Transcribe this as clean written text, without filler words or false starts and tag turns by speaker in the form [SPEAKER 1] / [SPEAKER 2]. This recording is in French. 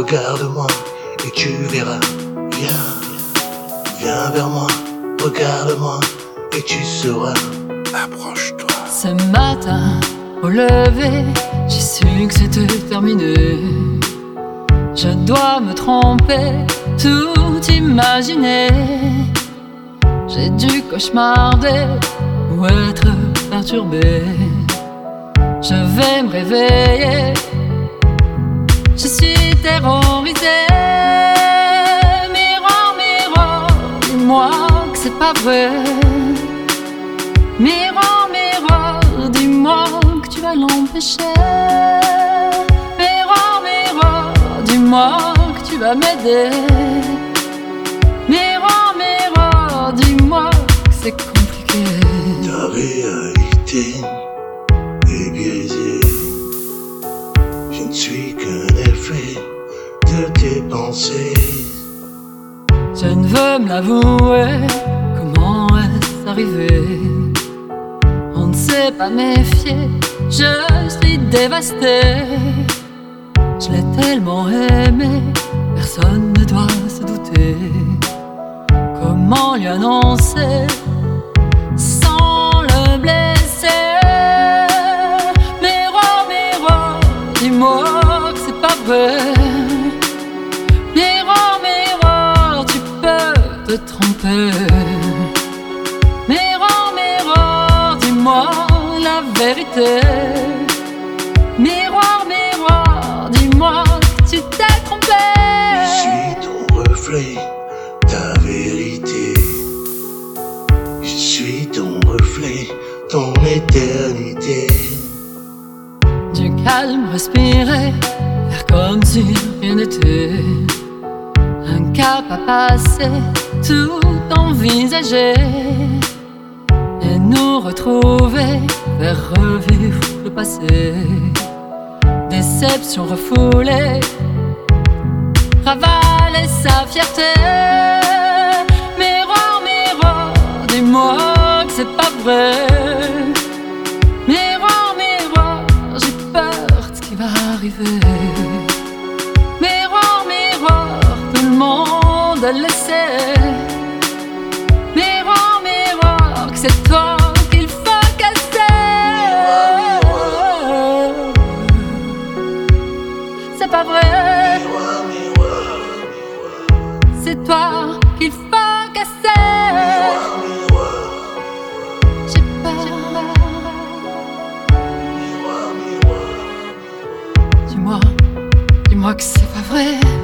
[SPEAKER 1] regarde-moi et tu verras. Viens, viens vers moi, regarde-moi et tu sauras. Approche-toi.
[SPEAKER 2] Ce matin, au lever, j'ai su que c'était terminé. Je dois me tromper, tout imaginer. J'ai dû cauchemarder ou être perturbé. Je vais me réveiller, je suis terrorisé. Miroir, miroir, dis-moi que c'est pas vrai. Miroir, miroir, dis-moi que tu vas l'empêcher. Miroir, miroir, dis-moi que tu vas m'aider. Miroir, miroir, dis-moi que c'est compliqué.
[SPEAKER 1] Ta réalité est biaisée. Je ne suis qu'un effet de tes pensées.
[SPEAKER 2] Je ne veux me l'avouer, comment est-ce arrivé? On ne s'est pas méfié, je suis dévasté. Je l'ai tellement aimé, personne ne doit se douter. Comment lui annoncer sans le blesser? Miroir, miroir, dis-moi que c'est pas vrai. Miroir, miroir, tu peux te tromper. Miroir, miroir, dis-moi la vérité. Miroir, miroir, dis-moi que tu t'es trompé.
[SPEAKER 1] Je suis ton reflet, ta vérité. Je suis ton reflet, ton éternité.
[SPEAKER 2] Du calme, respirer, faire comme si rien n'était. Un cap à passer, tout envisager. Et nous retrouver, faire revivre le passé. Déception refoulée, ravaler sa fierté. Miroir, miroir, dis-moi que c'est pas vrai. Miroir, miroir, j'ai peur de ce qui va arriver. Miroir, miroir, tout le monde a laissé. Miroir, miroir, que c'est toi qu'il faut casser. C'est pas vrai.
[SPEAKER 1] Miroir, miroir, miroir.
[SPEAKER 2] C'est toi qu'il faut casser.
[SPEAKER 1] Miroir, miroir,
[SPEAKER 2] J'ai peur.
[SPEAKER 1] miroir, miroir.
[SPEAKER 2] Dis-moi que c'est pas vrai.